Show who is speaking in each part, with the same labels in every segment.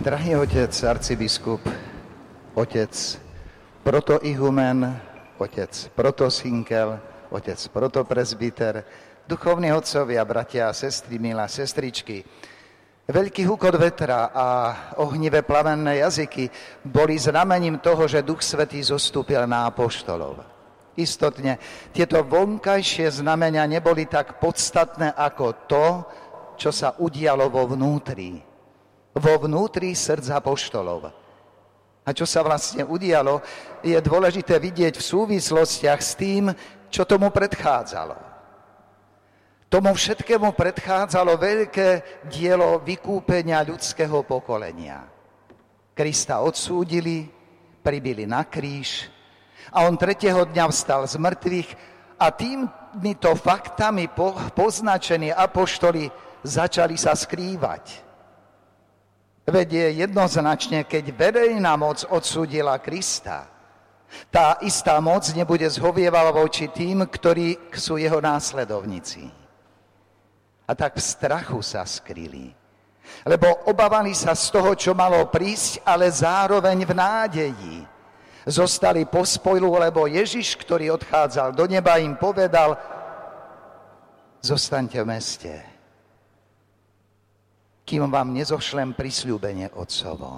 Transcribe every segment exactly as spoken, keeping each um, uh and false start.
Speaker 1: Drahý otec, arcibiskup, otec protoihumen, otec protosinkel, otec protopresbyter, duchovní otcovia, bratia a sestry, milá sestričky. Veľký húkot vetra a ohnivé plamenné jazyky boli znamením toho, že Duch Svätý zostúpil na apoštolov. Istotne, tieto vonkajšie znamenia neboli tak podstatné ako to, čo sa udialo vo vnútri. Vo vnútri srdca apoštolov. A čo sa vlastne udialo, je dôležité vidieť v súvislostiach s tým, čo tomu predchádzalo. Tomu všetkému predchádzalo veľké dielo vykúpenia ľudského pokolenia. Krista odsúdili, pribili na kríž a on tretieho dňa vstal z mŕtvych a týmito faktami po, poznačení apoštoli začali sa skrývať. Veď je jednoznačne, keď verejná moc odsúdila Krista, tá istá moc nebude zhovievala voči tým, ktorí sú jeho následovníci. A tak v strachu sa skryli, lebo obávali sa z toho, čo malo prísť, ale zároveň v nádeji. Zostali pospolu, lebo Ježiš, ktorý odchádzal do neba, im povedal: zostaňte v meste, kým vám nezošlem prisľúbenie Otcovo.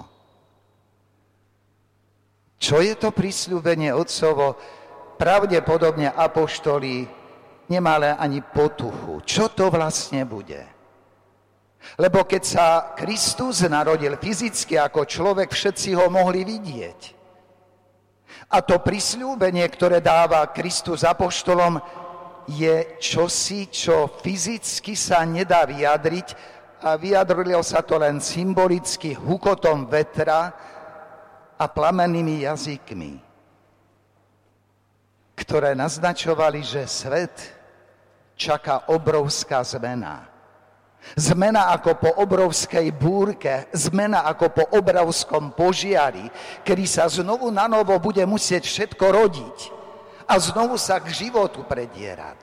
Speaker 1: Čo je to prisľúbenie Otcovo? Pravdepodobne apoštoli nemali ani potuchu. Čo to vlastne bude? Lebo keď sa Kristus narodil fyzicky ako človek, všetci ho mohli vidieť. A to prisľúbenie, ktoré dáva Kristus apoštolom, je čosi, čo fyzicky sa nedá vyjadriť, a vyjadrilo sa to len symbolicky hukotom vetra a plamennými jazykmi, ktoré naznačovali, že svet čaká obrovská zmena. Zmena ako po obrovskej búrke, zmena ako po obrovskom požiari, kedy sa znovu na novo bude musieť všetko rodiť a znovu sa k životu predierať.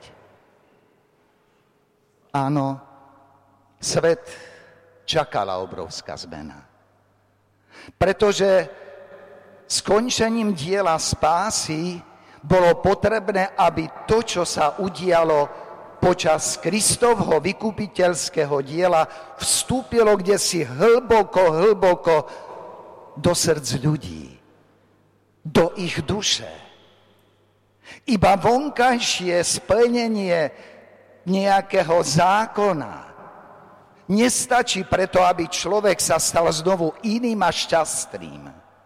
Speaker 1: Áno, svet čakala obrovská zmena. Pretože skončením diela spásy bolo potrebné, aby to, čo sa udialo počas Kristovho vykupiteľského diela, vstúpilo kdesi hlboko, hlboko do srdc ľudí, do ich duše. Iba vonkajšie splnenie nejakého zákona nestačí preto, aby človek sa stal znovu iným a šťastným.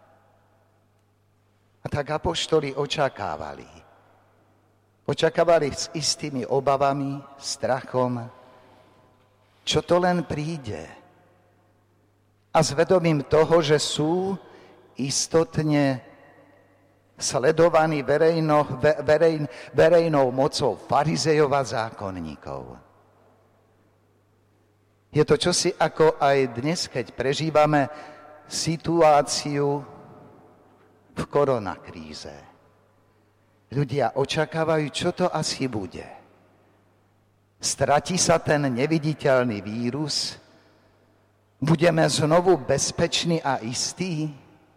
Speaker 1: A tak apoštoli očakávali. Očakávali s istými obavami, strachom, čo to len príde. A s vedomím toho, že sú istotne sledovaní verejno, verej, verejnou mocou farizejov a zákonníkov. Je to čosi ako aj dnes, keď prežívame situáciu v koronakríze. Ľudia očakávajú, čo to asi bude. Stratí sa ten neviditeľný vírus? Budeme znovu bezpeční a istí?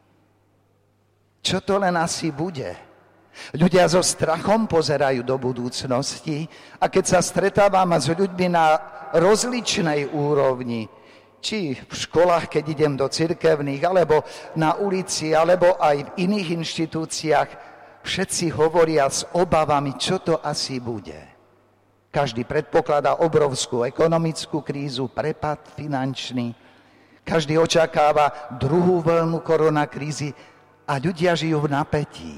Speaker 1: Čo to len asi bude? Ľudia so strachom pozerajú do budúcnosti a keď sa stretávam s ľuďmi na rozličnej úrovni, či v školách, keď idem do cirkevných, alebo na ulici, alebo aj v iných inštitúciách, všetci hovoria s obavami, čo to asi bude. Každý predpokladá obrovskú ekonomickú krízu, prepad finančný, každý očakáva druhú vlnu koronakrízy a ľudia žijú v napätí.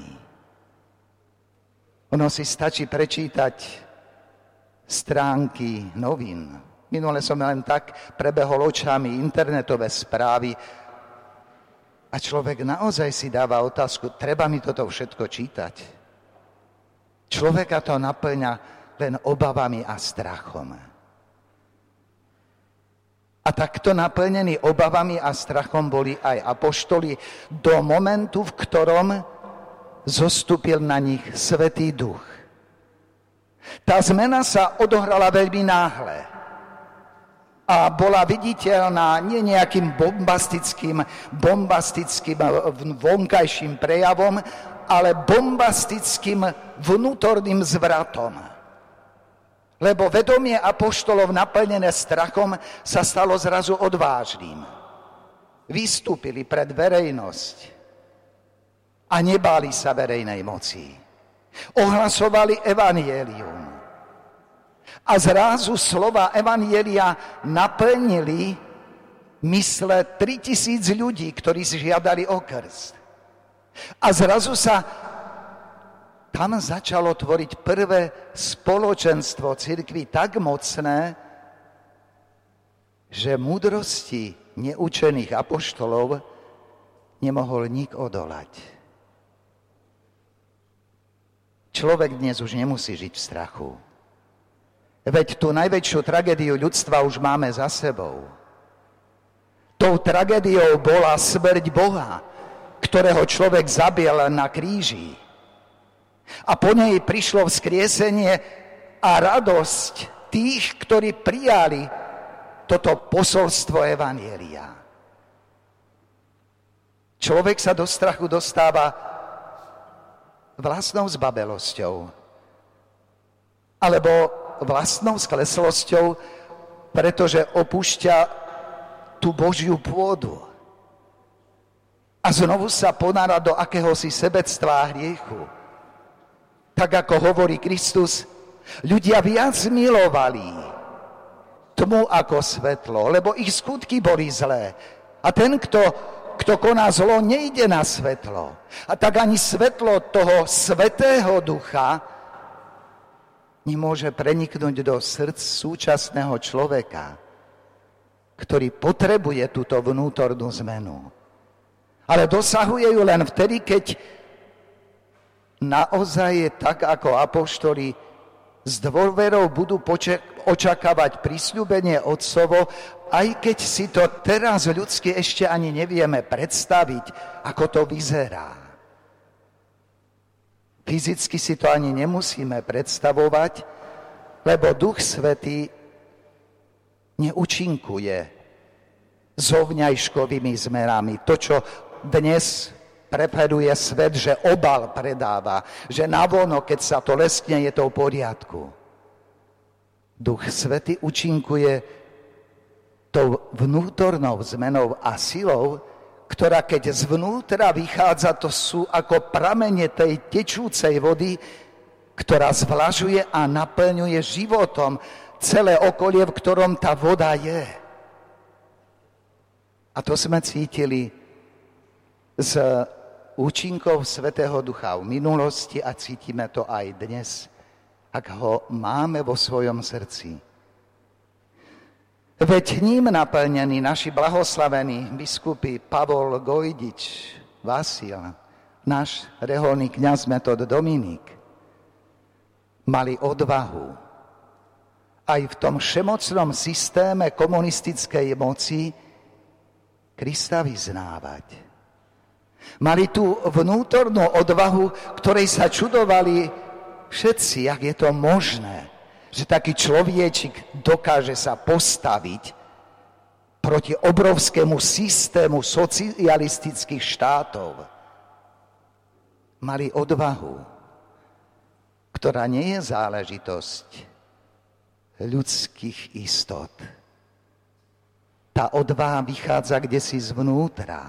Speaker 1: Ono si stačí prečítať stránky novín. Minule som len tak prebehol očami internetové správy a človek naozaj si dáva otázku, treba mi toto všetko čítať? Človeka to naplňa len obavami a strachom. A takto naplnení obavami a strachom boli aj apoštoli do momentu, v ktorom zostúpil na nich Svätý Duch. Tá zmena sa odohrala veľmi náhle. a bola viditeľná nie nejakým bombastickým, bombastickým vonkajším prejavom, ale bombastickým vnútorným zvratom. Lebo vedomie apoštolov naplnené strachom sa stalo zrazu odvážnym. Vystúpili pred verejnosť a nebáli sa verejnej moci. Ohlasovali evanjelium. A zrazu slova evanjelia naplnili mysle tritisíc ľudí, ktorí si žiadali o krst. A zrazu sa tam začalo tvoriť prvé spoločenstvo cirkvi tak mocné, že múdrosti neučených apoštolov nemohol nik odolať. Človek dnes už nemusí žiť v strachu. Veď tú najväčšiu tragédiu ľudstva už máme za sebou. Tou tragédiou bola smrť Boha, ktorého človek zabil na kríži. A po nej prišlo vzkriesenie a radosť tých, ktorí prijali toto posolstvo evanjelia. Človek sa do strachu dostáva vlastnou zbabelosťou alebo vlastnou skleslosťou, pretože opúšťa tú Božiu pôdu a znovu sa ponára do akéhosi sebectva a hriechu. Tak ako hovorí Kristus, ľudia viac milovali tmu ako svetlo, lebo ich skutky boli zlé. A ten, kto, kto koná zlo, nejde na svetlo. A tak ani svetlo toho Svätého Ducha nemôže preniknúť do srdc súčasného človeka, ktorý potrebuje túto vnútornú zmenu. Ale dosahuje ju len vtedy, keď naozaj je tak, ako apoštoli s dôverou budú poče- očakávať prisľúbenie Otcovo, aj keď si to teraz ľudsky ešte ani nevieme predstaviť, ako to vyzerá. Fyzicky si to ani nemusíme predstavovať, lebo Duch Svätý neúčinkuje zovňajškovými zmerami. To, čo dnes prepreduje svet, že obal predáva, že navonok, keď sa to leskne, je to v poriadku. Duch Svätý účinkuje tou vnútornou zmenou a silou, ktorá keď zvnútra vychádza, to sú ako pramene tej tečúcej vody, ktorá zvlažuje a naplňuje životom celé okolie, v ktorom tá voda je. A to sme cítili z účinkov Svätého Ducha v minulosti a cítime to aj dnes, ak ho máme vo svojom srdci. Veď ním naplnení naši blahoslavení biskupy Pavol Gojdič, Vasil, náš reholný kňaz Metod Dominik, mali odvahu aj v tom všemocnom systéme komunistickej moci Krista vyznávať. Mali tú vnútornú odvahu, ktorej sa čudovali všetci, jak je to možné, že taký človečik dokáže sa postaviť proti obrovskému systému socialistických štátov. Mali odvahu, ktorá nie je záležitosť ľudských istot. Tá odvaha vychádza kdesi zvnútra.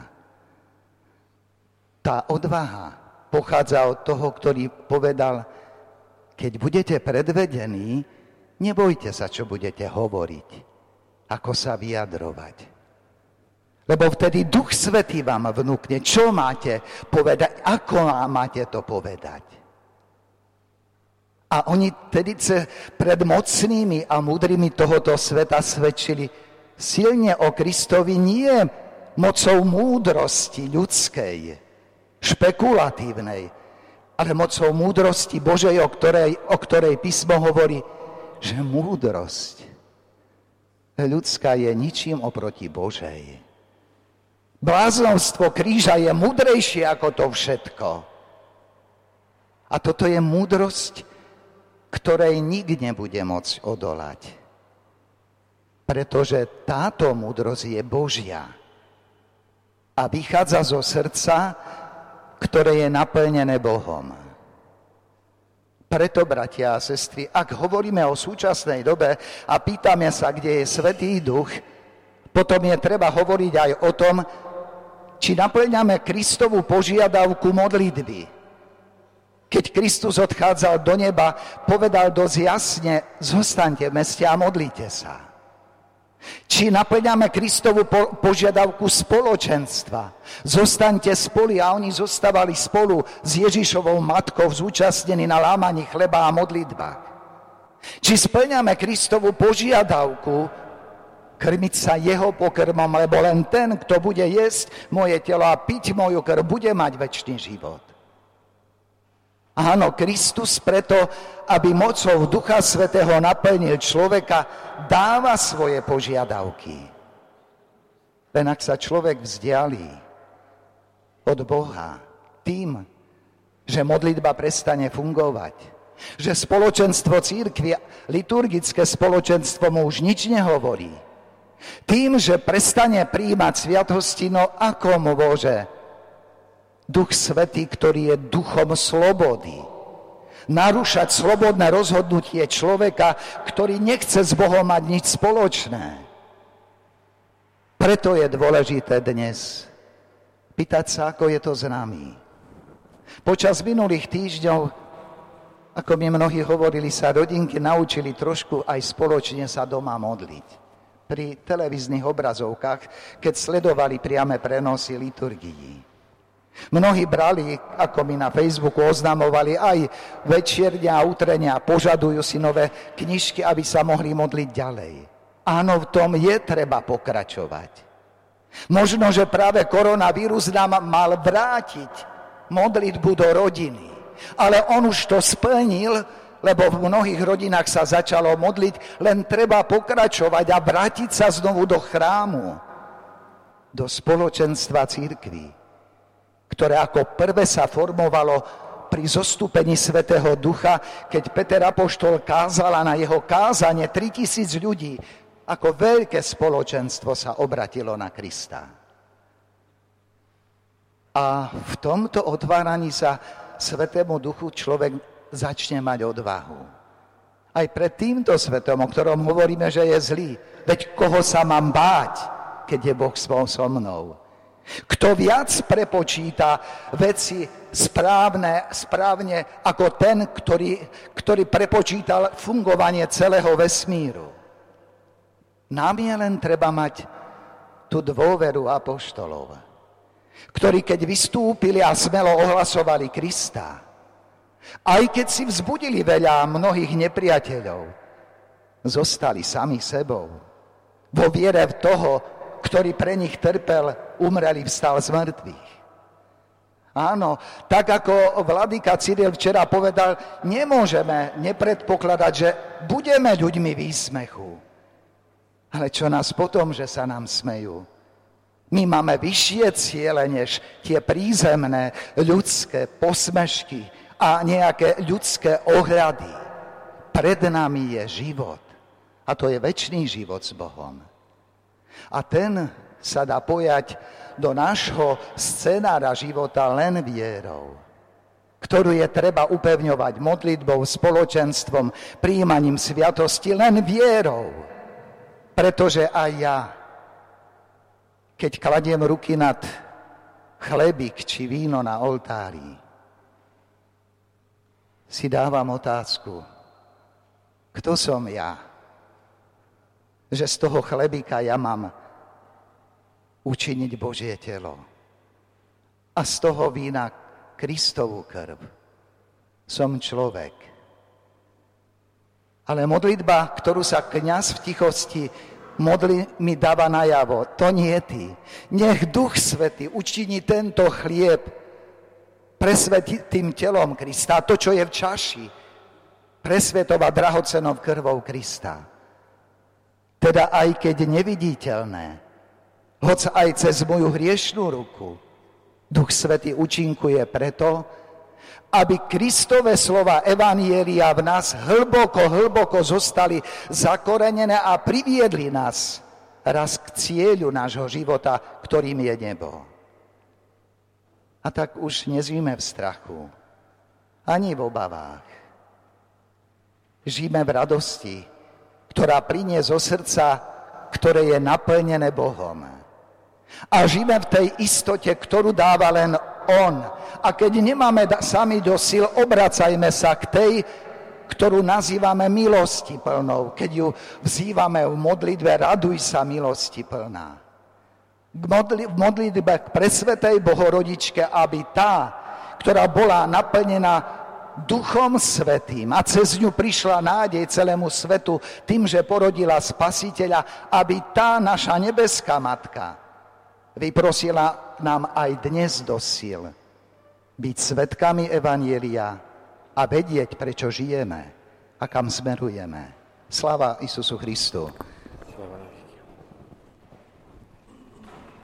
Speaker 1: Tá odvaha pochádza od toho, ktorý povedal, keď budete predvedení, nebojte sa, čo budete hovoriť, ako sa vyjadrovať. Lebo vtedy Duch Svätý vám vnúkne, čo máte povedať, ako máte to povedať. A oni tedy pred mocnými a múdrymi tohoto sveta svedčili silne o Kristovi nie mocou múdrosti ľudskej, špekulatívnej, ale mocou múdrosti Božej, o ktorej, o ktorej písmo hovorí, že múdrosť ľudská je ničím oproti Božej. Bláznovstvo kríža je múdrejšie ako to všetko. A toto je múdrosť, ktorej nik nebude môcť odolať. pretože táto múdrosť je Božia a vychádza zo srdca, ktoré je naplnené Bohom. Preto, bratia a sestry, ak hovoríme o súčasnej dobe a pýtame sa, kde je Svätý Duch, potom je treba hovoriť aj o tom, či naplňame Kristovu požiadavku modlitby. Keď Kristus odchádzal do neba, povedal dosť jasne, zostaňte v meste a modlite sa. Či naplňame Kristovu po- požiadavku spoločenstva. Zostaňte spolu a oni zostávali spolu s Ježišovou matkou zúčastnení na lámaní chleba a modlitbách. Či splňame Kristovu požiadavku krmiť sa jeho pokrmom, lebo len ten, kto bude jesť moje telo a piť moju krv, bude mať večný život. Áno, Kristus preto, aby mocou Ducha Svätého naplnil človeka, dáva svoje požiadavky. Len ak sa človek vzdialí od Boha tým, že modlitba prestane fungovať, že spoločenstvo cirkvi, liturgické spoločenstvo mu už nič nehovorí, tým, že prestane prijímať sviatosti, no ako mu môže Duch Svätý, ktorý je duchom slobody, narúšať slobodné rozhodnutie človeka, ktorý nechce s Bohom mať nič spoločné. Preto je dôležité dnes pýtať sa, ako je to s nami. Počas minulých týždňov, ako mi mnohí hovorili, sa rodinky naučili trošku aj spoločne sa doma modliť. Pri televíznych obrazovkách, keď sledovali priame prenosy liturgií. Mnohí brali, ako mi na Facebooku oznamovali, aj večierňa a útrenia, požadujú si nové knižky, aby sa mohli modliť ďalej. Áno, v tom je treba pokračovať. Možno, že práve koronavírus nám mal vrátiť modlitbu do rodiny. Ale on už to splnil, lebo v mnohých rodinách sa začalo modliť, len treba pokračovať a vrátiť sa znovu do chrámu, do spoločenstva cirkvi, ktoré ako prvé sa formovalo pri zostúpení Svätého Ducha, keď Peter apoštol kázal a na jeho kázanie tritisíc ľudí, ako veľké spoločenstvo sa obratilo na Krista. A v tomto otváraní sa Svätému Duchu človek začne mať odvahu. Aj pred týmto svetom, o ktorom hovoríme, že je zlý, veď koho sa mám báť, keď je Boh so mnou. Kto viac prepočíta veci správne, správne ako ten, ktorý, ktorý prepočítal fungovanie celého vesmíru. Nám je len treba mať tú dôveru apoštolov, ktorí keď vystúpili a smelo ohlasovali Krista, aj keď si vzbudili veľa mnohých nepriateľov, zostali sami sebou vo viere v toho, ktorý pre nich trpel, umrel, vstal z mŕtvych. Áno, tak ako vladyka Cyril včera povedal, nemôžeme nepredpokladať, že budeme ľuďmi výsmechu. Ale čo nás potom, že sa nám smejú? My máme vyššie ciele, než tie prízemné ľudské posmešky a nejaké ľudské ohľady. Pred nami je život. A to je večný život s Bohom. A ten sa dá pojať do nášho scenára života len vierou, ktorú je treba upevňovať modlitbou, spoločenstvom, prijímaním sviatosti, len vierou. Pretože aj ja, keď kladiem ruky nad chlebík či víno na oltári, si dávam otázku, kto som ja, že z toho chlebíka ja mám učiniť Božie telo a z toho vína Kristovú krv. Som človek. Ale modlitba, ktorú sa kňaz v tichosti modlí, mi dáva najavo. To nie ty. Nech Duch Svätý učiní tento chlieb presvätým telom Krista. To, čo je v čaši, presvätovať drahocennou krvou Krista. Teda aj keď neviditeľné, hoď aj cez moju hriešnú ruku, Duch Svätý účinkuje preto, Aby Kristove slova evanjelia v nás hlboko, hlboko zostali zakorenené a priviedli nás raz k cieľu nášho života, ktorým je nebo. A tak už nezvíme v strachu, ani v obavách. Žijeme v radosti, ktorá plynie zo srdca, ktoré je naplnené Bohom. A žijeme v tej istote, ktorú dáva len On. A keď nemáme sami do síl, obracajme sa k tej, ktorú nazývame milosti plnou. Keď ju vzývame v modlitbe, raduj sa milosti plná. V modlitbe k presvätej Bohorodičke, aby tá, ktorá bola naplnená Duchom Svätým a cez ňu prišla nádej celému svetu tým, že porodila Spasiteľa, aby tá naša nebeská Matka vyprosila nám aj dnes do síl byť svedkami evanjelia a vedieť, prečo žijeme a kam smerujeme. Sláva Isusu Christu.